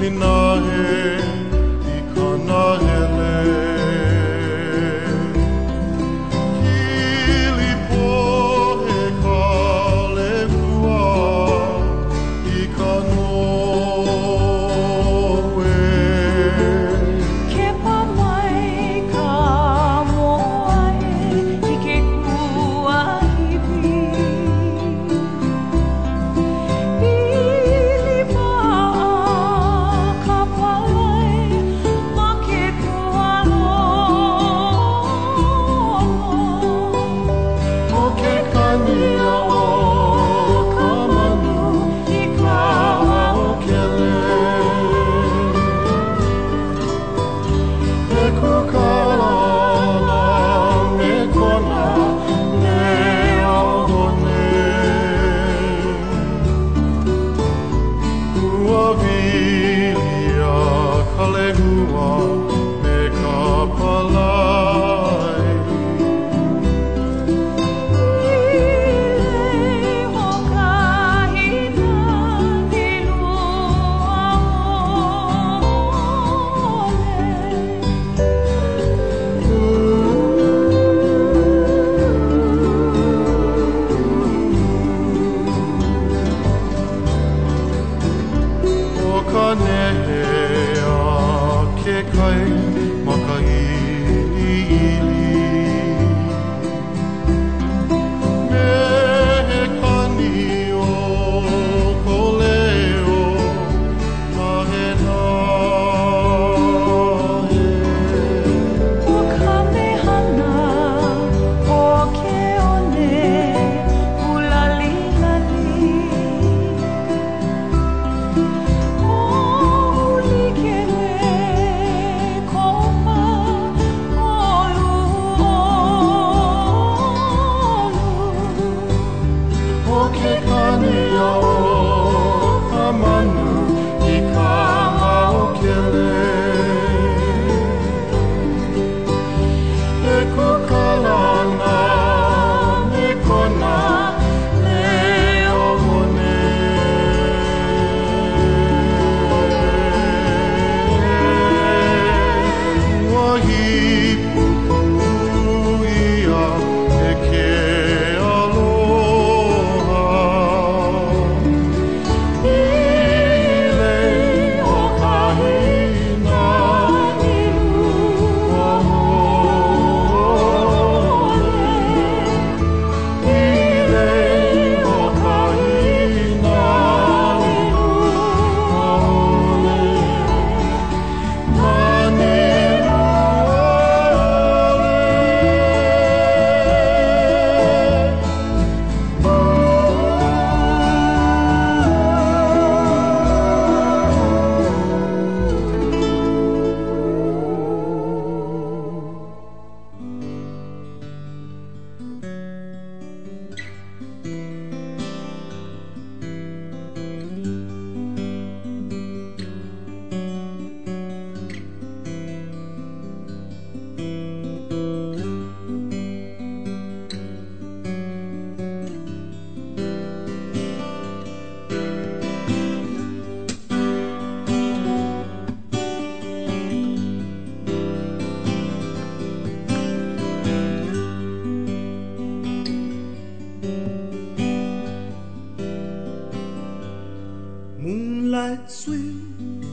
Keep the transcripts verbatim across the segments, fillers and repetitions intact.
Moonlight swim,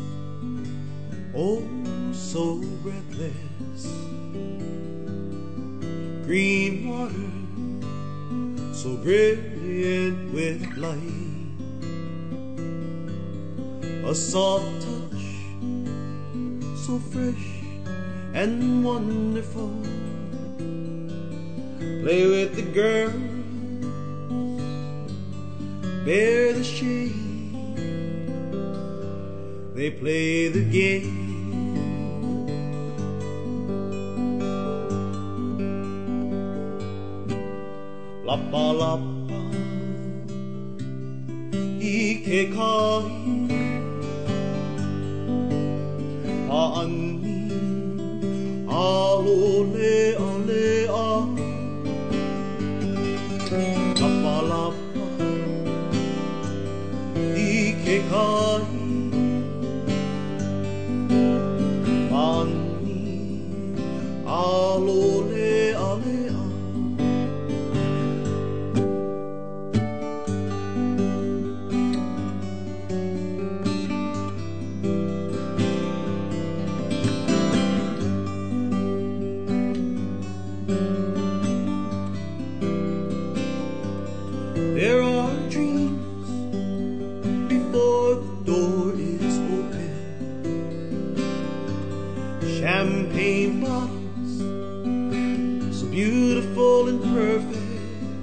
oh so breathless. Green water, so brilliant with light. A soft touch, so fresh and wonderful. Play with the girls, bear the shade. They play the game. Lappa lappa, ike kai, paani, alole ale a. Lappa lappa, champagne bottles, so beautiful and perfect.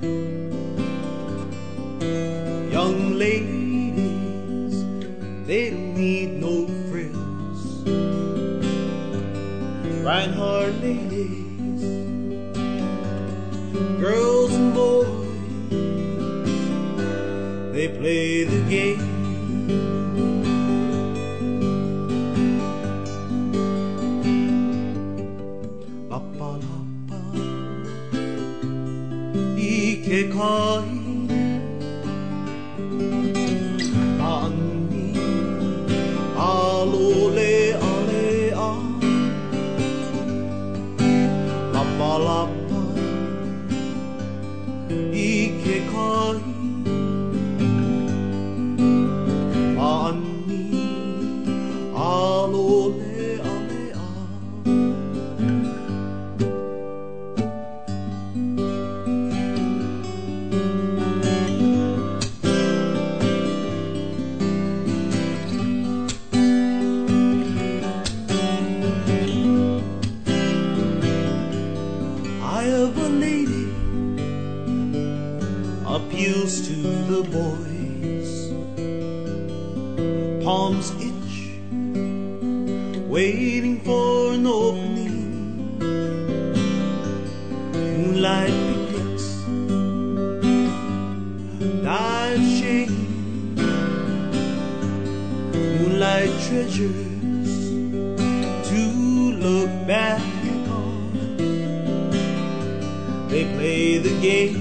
Young ladies, they don't need no frills. Reinhardt ladies, girls and boys, they play the game. Che kai anni alole ale a lappa lappa che kai anni alole ale a. Appeals to the boys, palms itch, waiting for an opening. Moonlight picnics, dive shame, moonlight treasures to look back on. They play the game.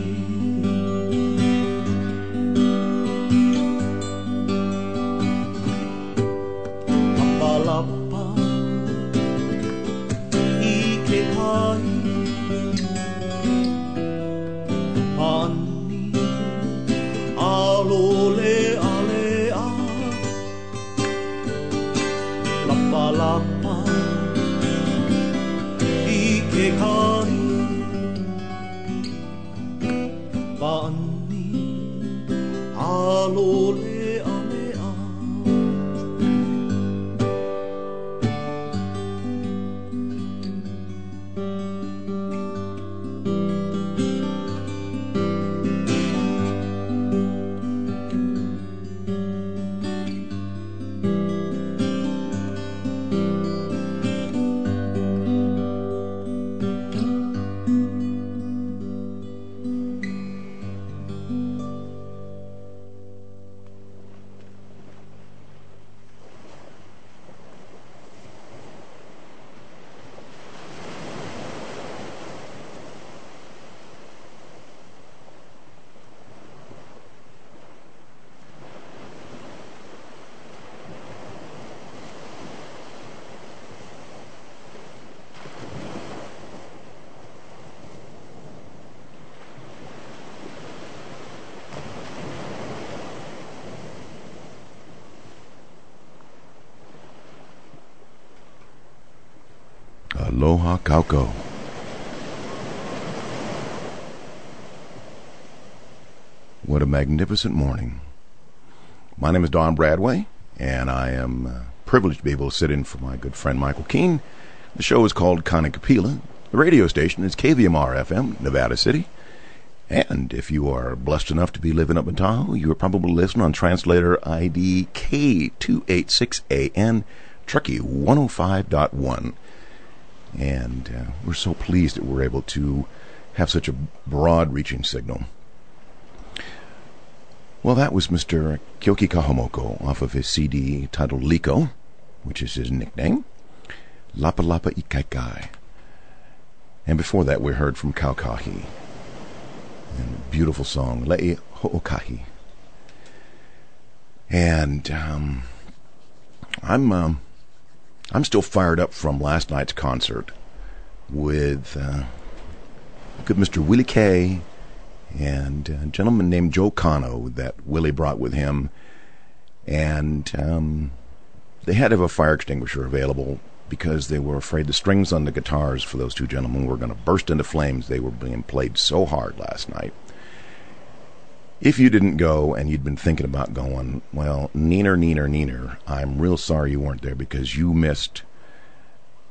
Alole ale a lappa lappa ike kai panni alole ale a. Aloha Kauko. What a magnificent morning. My name is Don Bradway, and I am uh, privileged to be able to sit in for my good friend Michael Keene. The show is called Kanikapila. The radio station is K V M R F M, Nevada City. And if you are blessed enough to be living up in Tahoe, you are probably listening on translator I D K two eighty-six A N, Truckee one oh five point one. And uh, we're so pleased that we're able to have such a broad-reaching signal. Well, that was Mister Kyoki Kahomoko off of his C D titled Liko, which is his nickname, Lapa Lapa Ikaikai. And before that, we heard from Kaukahi, and a beautiful song, Le'i Ho'okahi. And um, I'm... Um, I'm still fired up from last night's concert with uh, good Mister Willie Kay and a gentleman named Joe Cano that Willie brought with him. And um, they had to have a fire extinguisher available because they were afraid the strings on the guitars for those two gentlemen were going to burst into flames. They were being played so hard last night. If you didn't go and you'd been thinking about going, well, neener, neener, neener, I'm real sorry you weren't there because you missed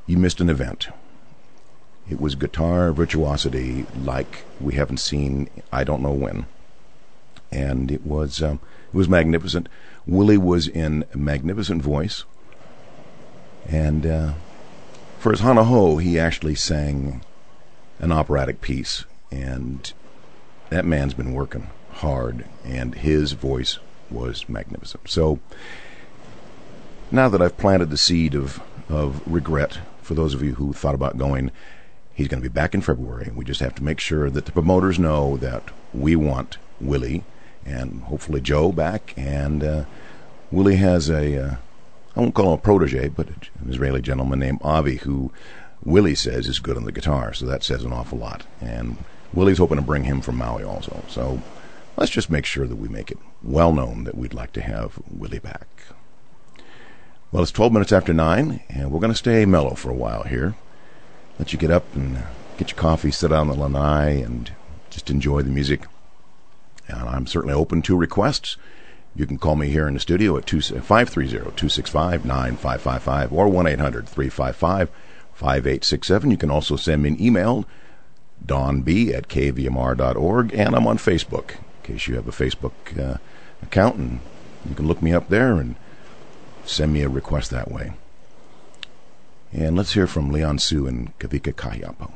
you missed an event. It was guitar virtuosity like we haven't seen I don't know when. And it was um, it was magnificent. Willie was in a magnificent voice. And uh, for his Hana Ho, he actually sang an operatic piece. And that man's been working hard, and his voice was magnificent. So now that I've planted the seed of, of regret for those of you who thought about going, he's going to be back in February. We just have to make sure that the promoters know that we want Willie and hopefully Joe back. And uh, Willie has a, uh, I won't call him a protege, but an Israeli gentleman named Avi who Willie says is good on the guitar. So that says an awful lot. And Willie's hoping to bring him from Maui also. So let's just make sure that we make it well known that we'd like to have Willie back. Well, it's twelve minutes after nine, and we're going to stay mellow for a while here. Let you get up and get your coffee, sit on the lanai, and just enjoy the music. And I'm certainly open to requests. You can call me here in the studio at five three zero, two six five, nine five five five or one eight hundred, three five five, five eight six seven. You can also send me an email, donb at k v m r dot org, and I'm on Facebook, in case you have a Facebook uh, account, and you can look me up there and send me a request that way. And let's hear from Leon Su and Kavika Kahiapo.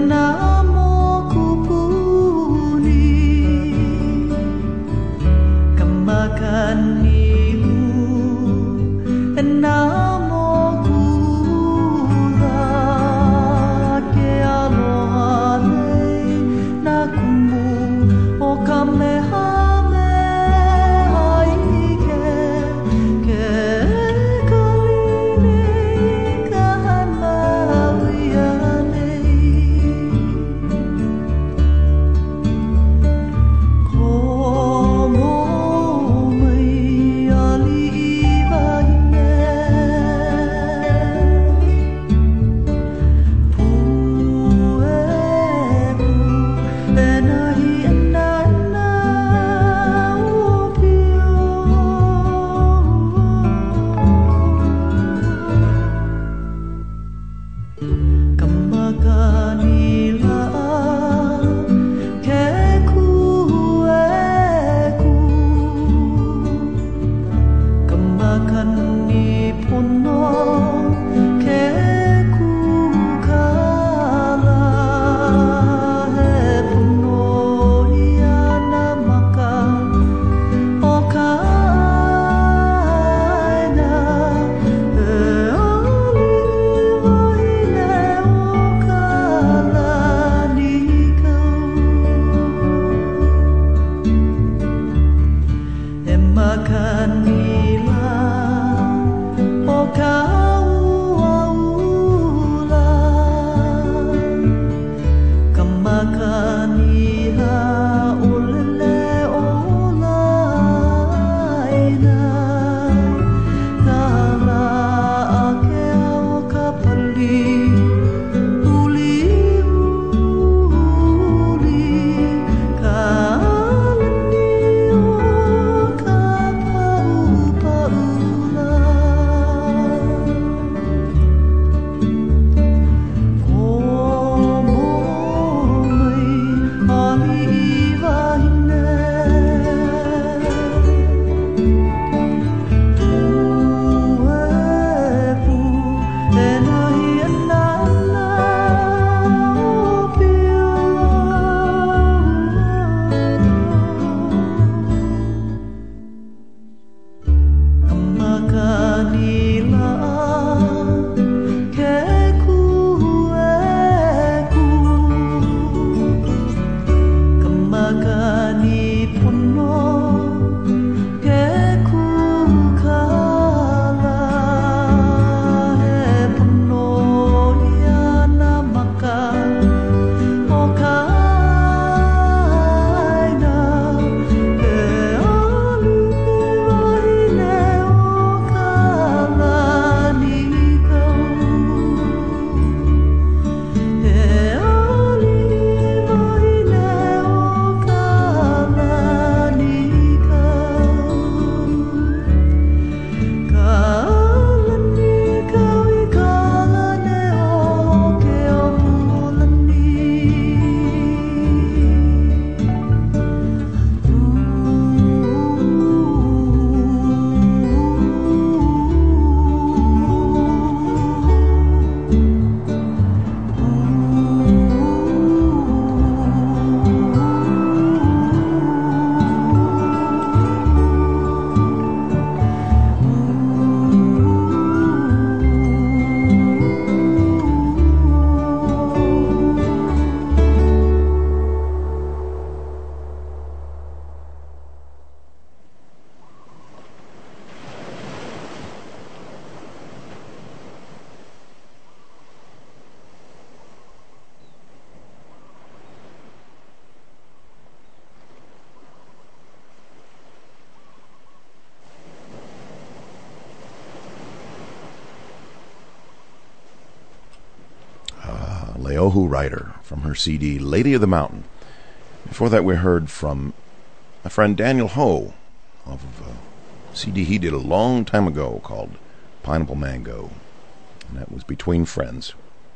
Leohu Ryder from her C D Lady of the Mountain. Before that, we heard from my friend Daniel Ho off of a C D he did a long time ago called Pineapple Mango, and that was Between Friends.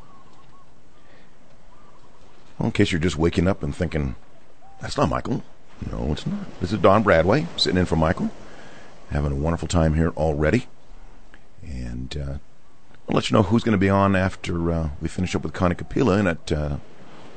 Well, in case you're just waking up and thinking, that's not Michael. No, it's not. This is Don Bradway, sitting in for Michael, having a wonderful time here already. And uh, I'll let you know who's going to be on after uh, we finish up with Connie Kapila in at uh,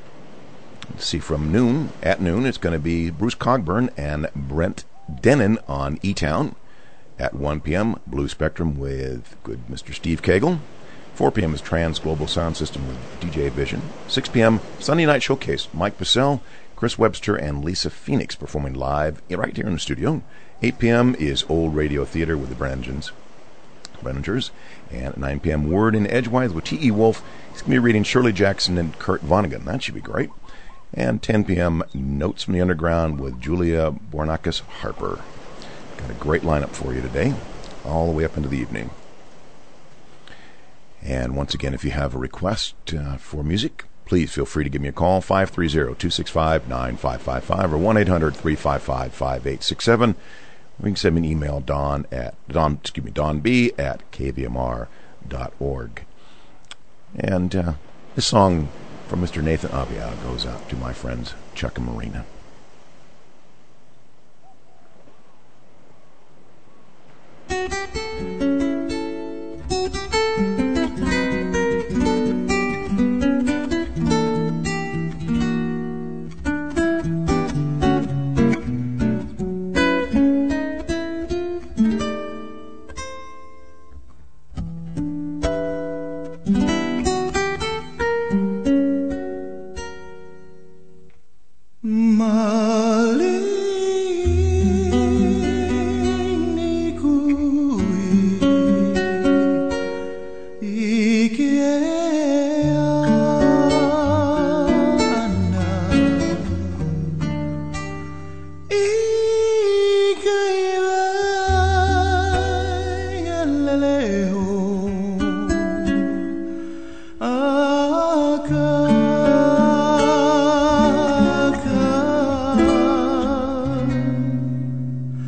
See, from noon, at noon, it's going to be Bruce Cogburn and Brent Denon on E-Town. At one p.m., Blue Spectrum with good Mister Steve Cagle. four p.m. is Trans Global Sound System with D J Vision. six p.m., Sunday Night Showcase, Mike Purcell, Chris Webster, and Lisa Phoenix performing live right here in the studio. eight p.m. is Old Radio Theater with the Brenningers. Brenningers. And at nine p.m., Word in Edgewise with T E. Wolf. He's going to be reading Shirley Jackson and Kurt Vonnegut. That should be great. And ten p.m., Notes from the Underground with Julia Bornakis Harper. Got a great lineup for you today, all the way up into the evening. And once again, if you have a request uh, for music, please feel free to give me a call, five three zero, two six five, nine five five five or one eight hundred, three five five, five eight six seven. Or you can send me an email, Don at Don, excuse me, Don B at K V M R dot org. And uh, this song from Mister Nathan Abia goes out to my friends Chuck and Marina.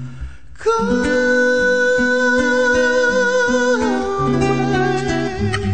Come away.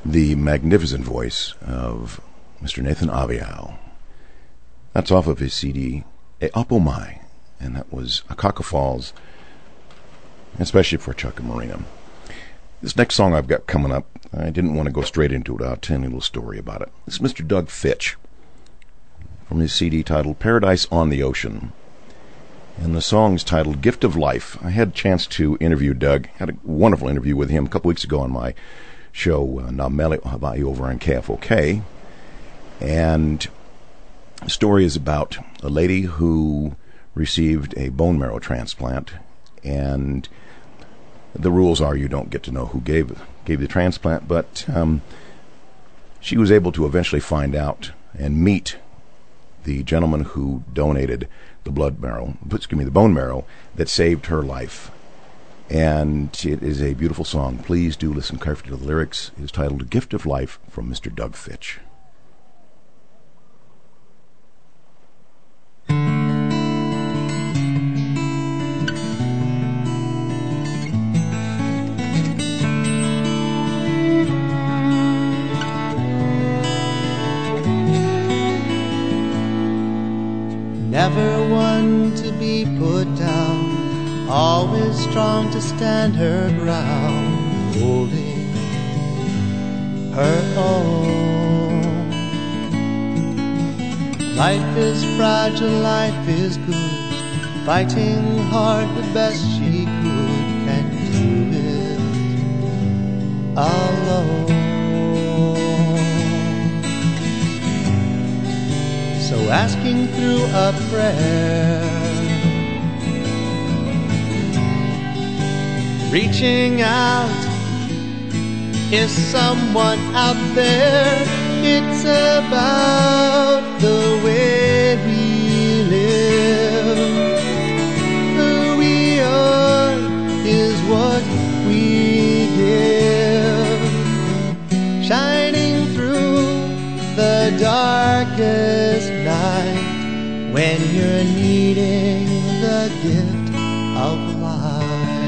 the magnificent voice of Mister Nathan Avial. That's off of his C D, E Apomai, and that was Akaka Falls, especially for Chuck and Marina. This next song I've got coming up, I didn't want to go straight into it. I'll tell you a little story about it. This is Mister Doug Fitch from his C D titled Paradise on the Ocean. And the song's titled Gift of Life. I had a chance to interview Doug. Had a wonderful interview with him a couple weeks ago on my show, uh, Nameli Hawaii, over on K F O K. And the story is about a lady who received a bone marrow transplant. And the rules are you don't get to know who gave gave the transplant, but um, she was able to eventually find out and meet the gentleman who donated the blood marrow, excuse me, the bone marrow that saved her life. And it is a beautiful song. Please do listen carefully to the lyrics. It is titled Gift of Life from Mister Doug Fitch. Never one to be put down, always strong to stand her ground, holding her own. Life is fragile, life is good, fighting hard the best she could, can't do it alone. So asking through a prayer, reaching out, is someone out there? It's about the way we live. Who we are is what we give, shining through the darkest night when you're needing the gift of life.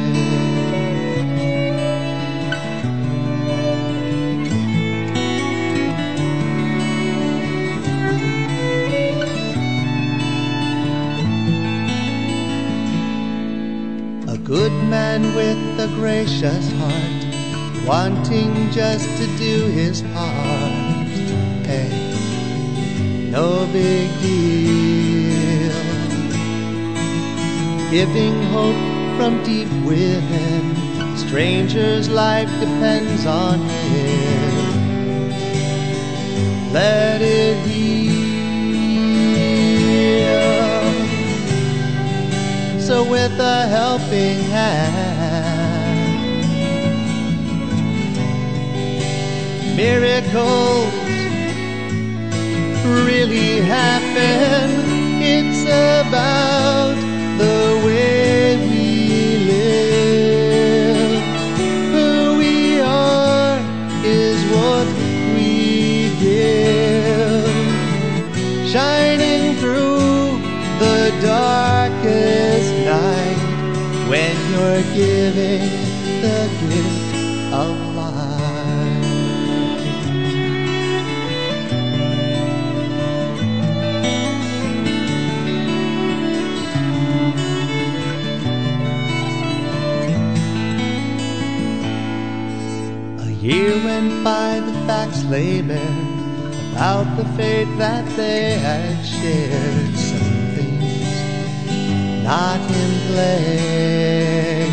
A good man with a gracious heart, wanting just to do his part. Hey, no big deal, giving hope from deep within. Stranger's life depends on him. Let it heal. So with a helping hand, miracles really happen. It's about the way we live. Who we are is what we give, shining through the darkest night when you're giving the gift of life. A year went by, the facts lay bare about the fate that they had shared. Some things not in play.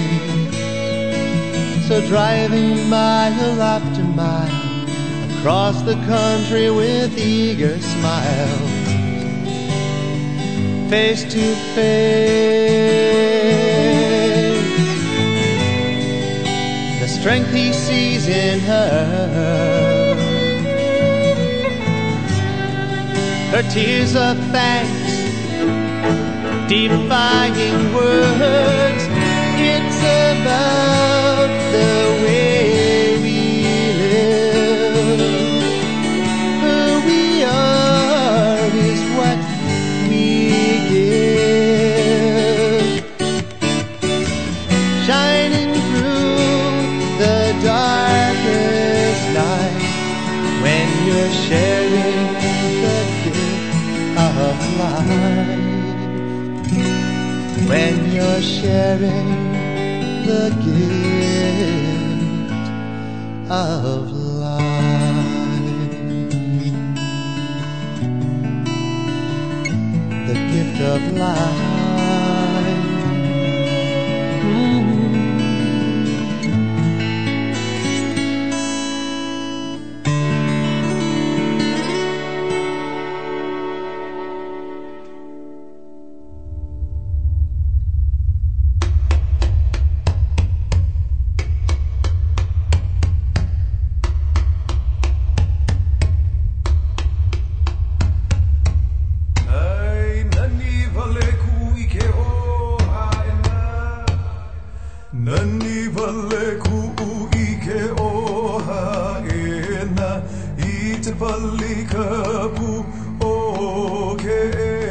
So driving mile after mile across the country with eager smiles, face to face, the strength he sees in her, her tears of thanks, defying words. It's about the way we live. Who we are is what we give, shining through the darkest night when you're sharing the gift of life, the gift of life. Mm-hmm. Nani vale ku ike oha ena ite palika pu oke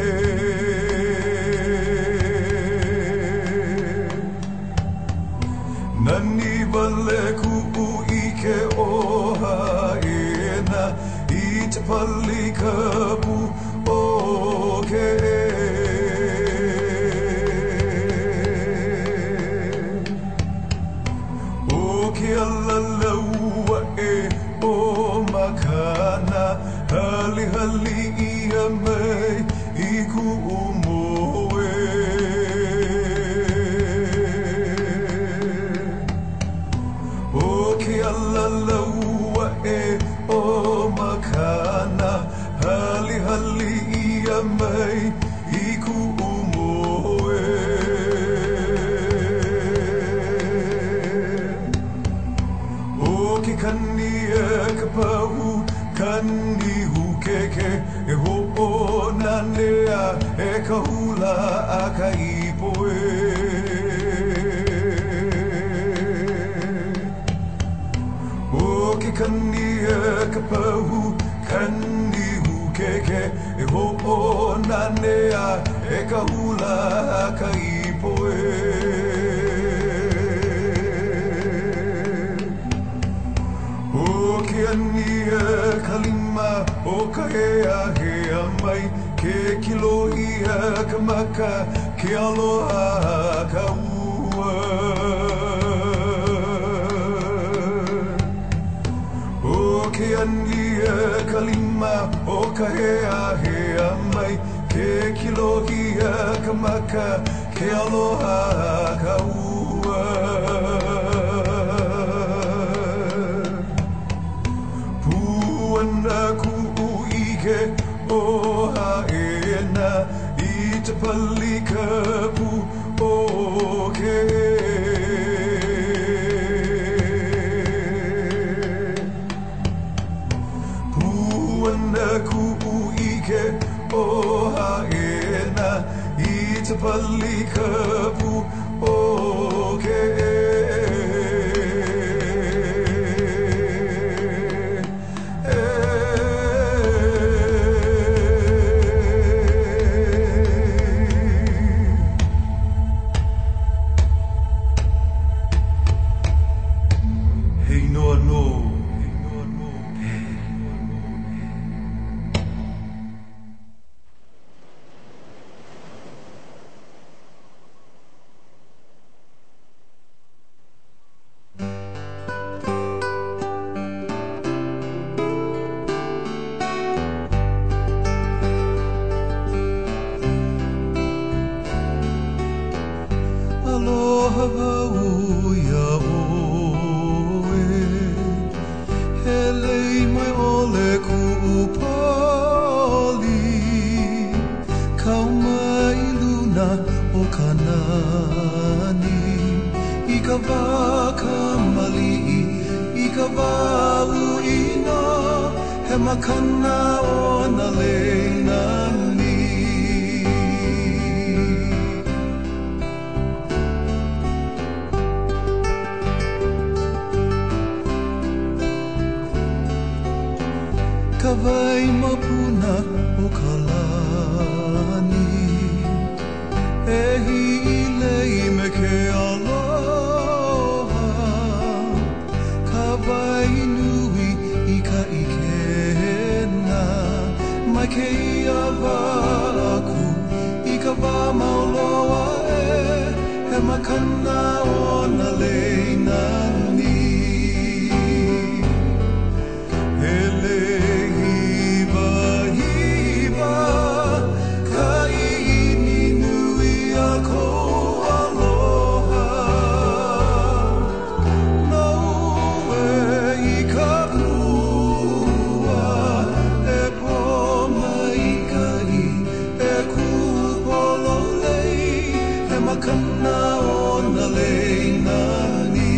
Nani vale ku ike oha ena ite palika pu oke Alalaua e o makana hali hali ia mai i ku umoe o ke alalaua e o makana hali hali ia mai i ku umoe Kania kapahu kani hukeke e ho o nanea e kahula a kaipoe O ke kania kapahu kani hukeke e ho o nanea e kahula a kaipoe Ania kalima o ka hea hea mai ke kiloia ka maka ke aloha ka ua O ke ania kalima o ka hea hea mai ke kiloia ka maka ke aloha ka ua Puana ku uike oha ena i te palika pu oke Puana ku uike oha ena i te palika pu oke Aloha uia oe Helei mai ole ku upali Kau mai luna o kanani I ka waka mali'i I ka wau ina He makana o na leinani Ka vai mapuna o ka lani E hilei me ke aloha Ka vai nui i ka ikena Mai ke ia wa aku I ka wa mauloa e makana ona le nani ele hiva hiva kai ni nui ako aloha no e i ka pua e po mai kai e kupolo lei e makana ona le nani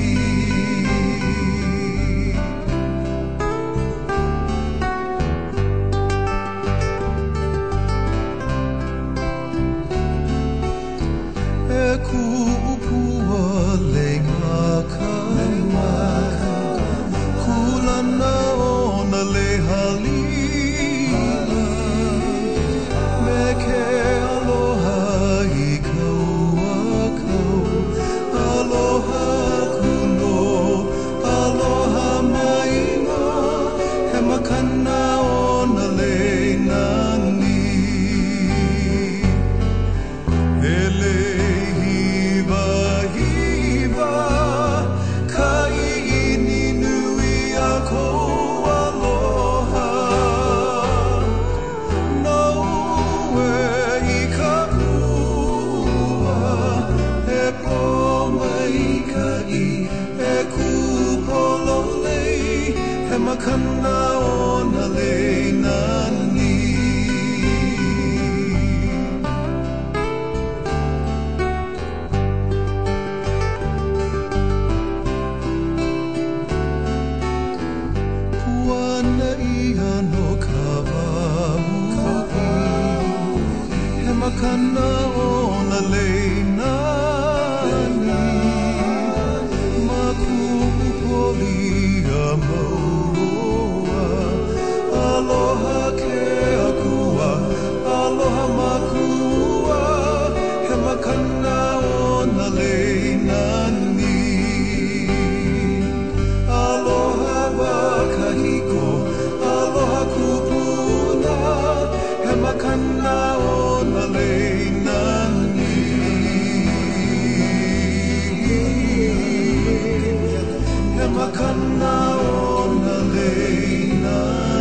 e kupua le maka kulana ona le halina me ke aloha i kaua kau aloha kuno aloha maina he makana ona le nani ele hiva hiva kai ini nui ako aloha no e i ka pua e po mai kai e kupolo lei he makana ona le nani Puana ia no ka wauhi he makana ona le nani ma kupoli a mauroa aloha ke akua aloha makua he makana ona le nani aloha wakahiko aloha kupuna he makana ona le nani he makana ona le nani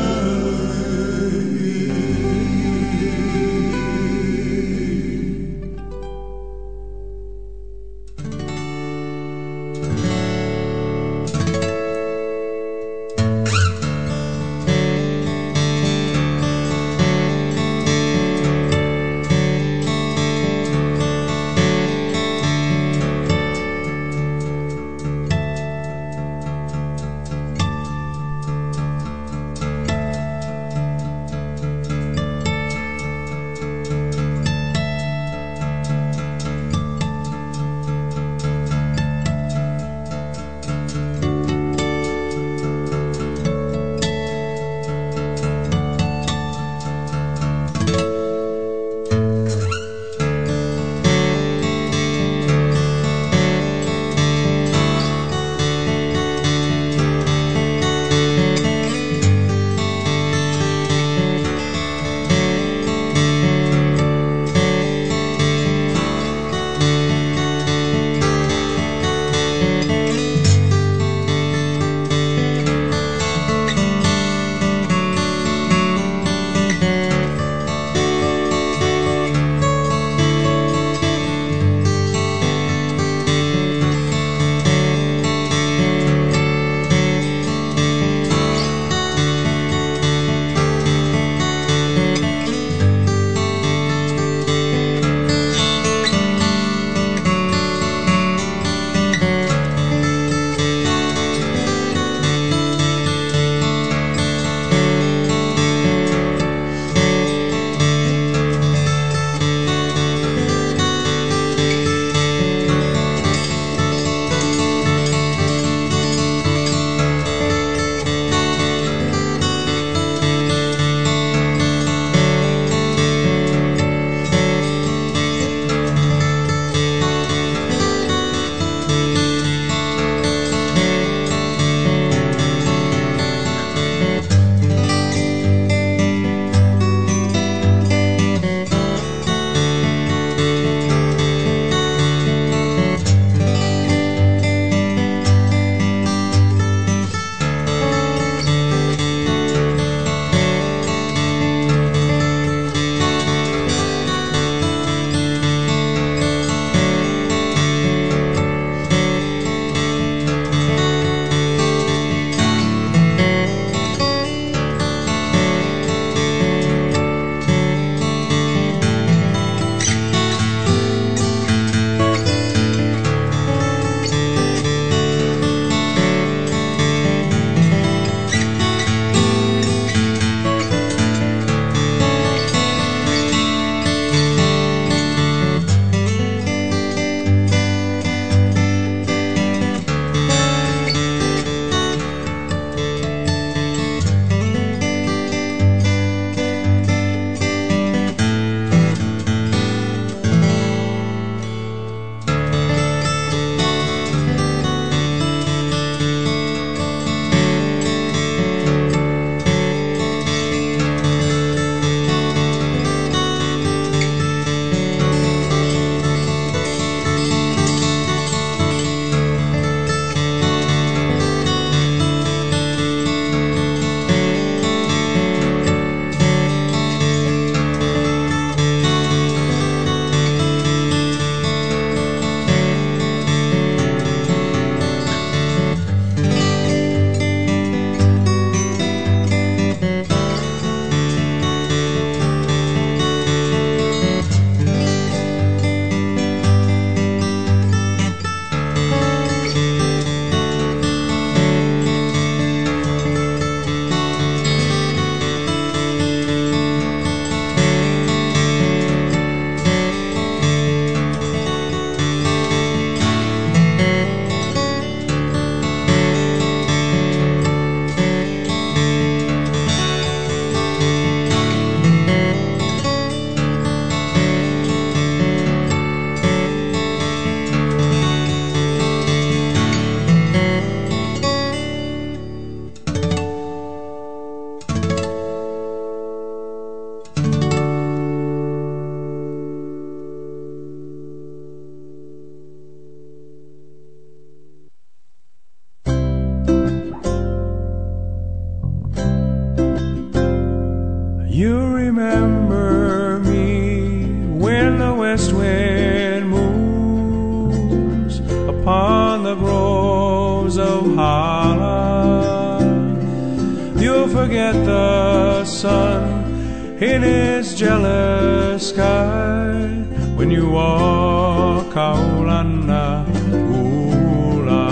remember me when the west wind moves upon the groves of Hala. You'll forget the sun in his jealous sky when you walk Kaulana Ula.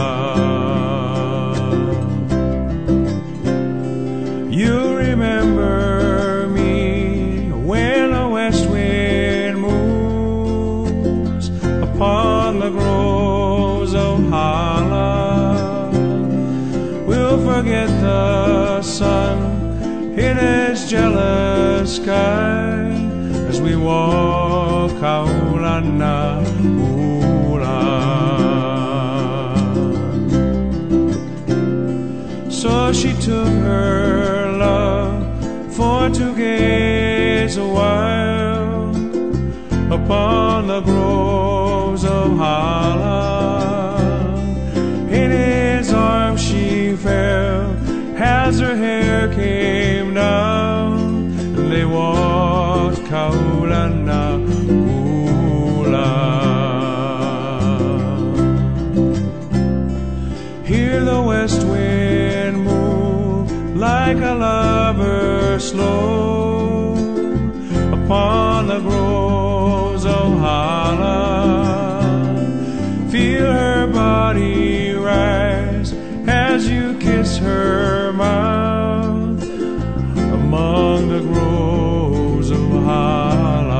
You remember me when the west wind moves upon the groves of Hala. We'll forget the sun in his jealous sky as we walk Kaulana Ula. So she took her love for to gaze a while upon the groves of Hala. In his arms she fell as her hair came down, and they walked Kaulana Ula. Hear the west wind move like a lover slow upon the groves of Hala. Feel her body rise as you kiss her mouth among the groves of Hala.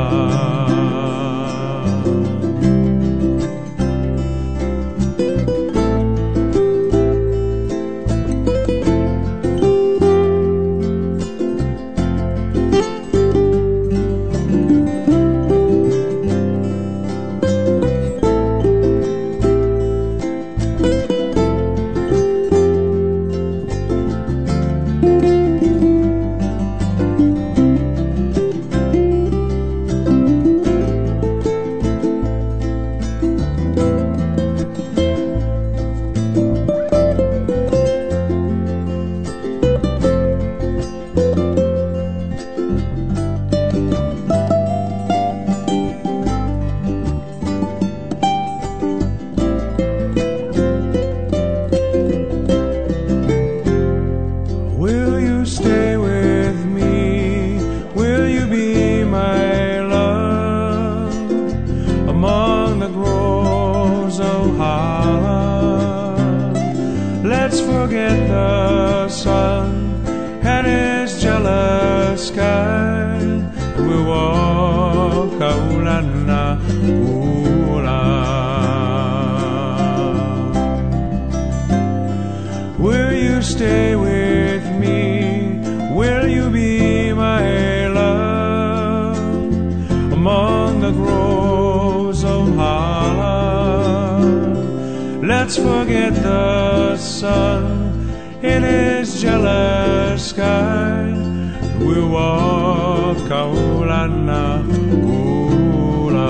Let's forget the sun in his jealous sky. We'll walk Kaulana Ula.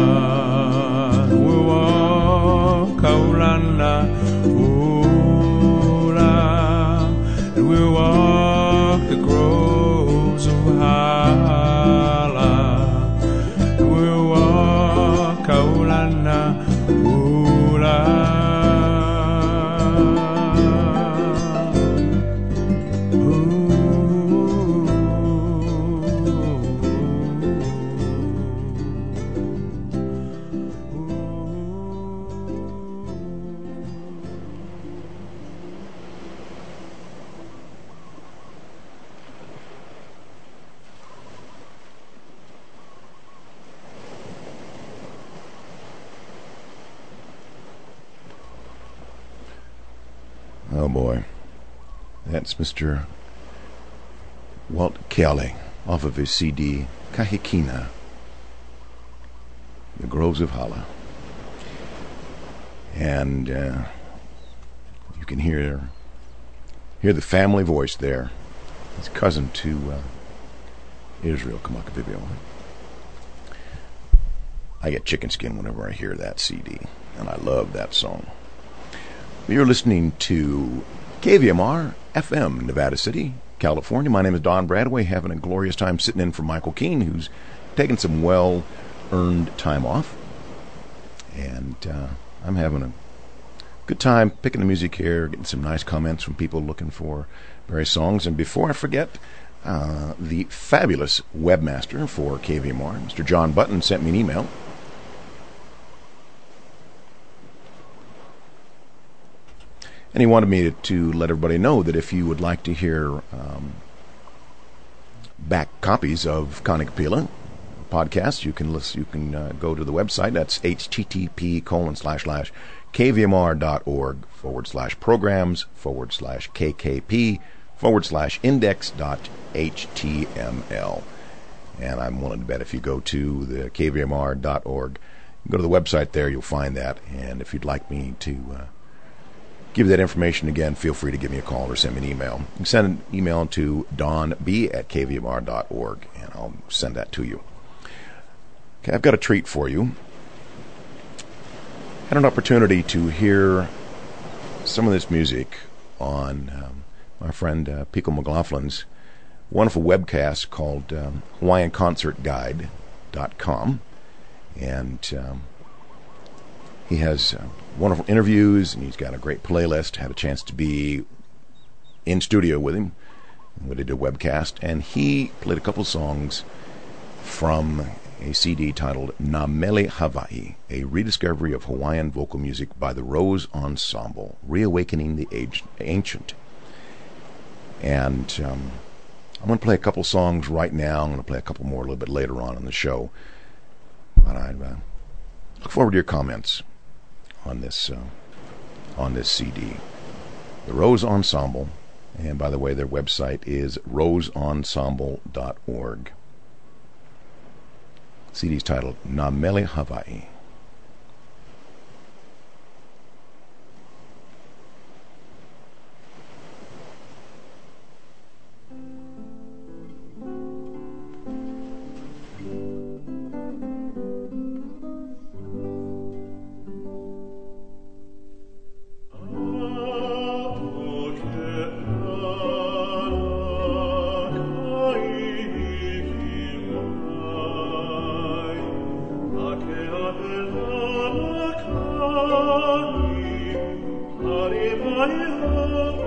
We'll walk Kaulana Ula. And we'll walk the groves of Hala. We'll walk Kaulana Ula. Oh boy, that's Mister Walt Kelly off of his C D Kahikina, The Groves of Hala. And uh, you can hear hear the family voice there. His cousin to uh, Israel Kamakavibio. I get chicken skin whenever I hear that C D, and I love that song. You're listening to K V M R F M, Nevada City, California. My name is Don Bradway, having a glorious time sitting in for Michael Keene, who's taking some well-earned time off. And uh, I'm having a good time picking the music here, getting some nice comments from people looking for various songs. And before I forget, uh, the fabulous webmaster for K V M R, Mister John Button, sent me an email. And he wanted me to, to let everybody know that if you would like to hear um, back copies of Kanakapila podcasts, you can listen, you can uh, go to the website. That's http colon slash slash kvmr.org forward slash programs forward slash kkp forward slash index dot html. And I'm willing to bet if you go to the kvmr dot org, go to the website there, you'll find that. And if you'd like me to uh, give you that information again, feel free to give me a call or send me an email. You can send an email to donb at kvmr dot org, and I'll send that to you. Okay, I've got a treat for you. Had an opportunity to hear some of this music on um, my friend uh, Pico McLaughlin's wonderful webcast called um, Hawaiian Concert Guide dot com. And um, he has uh, wonderful interviews, and he's got a great playlist. Had a chance to be in studio with him. We did a webcast, and he played a couple songs from a C D titled Na Mele Hawaii, a rediscovery of Hawaiian vocal music by the Rose Ensemble, Reawakening the Age- Ancient. And um, I'm going to play a couple songs right now. I'm going to play a couple more a little bit later on in the show. But I uh, look forward to your comments on this uh, on this C D. The Rose Ensemble, and by the way, their website is rose ensemble dot org. C D's titled Na Mele Hawaii. Hare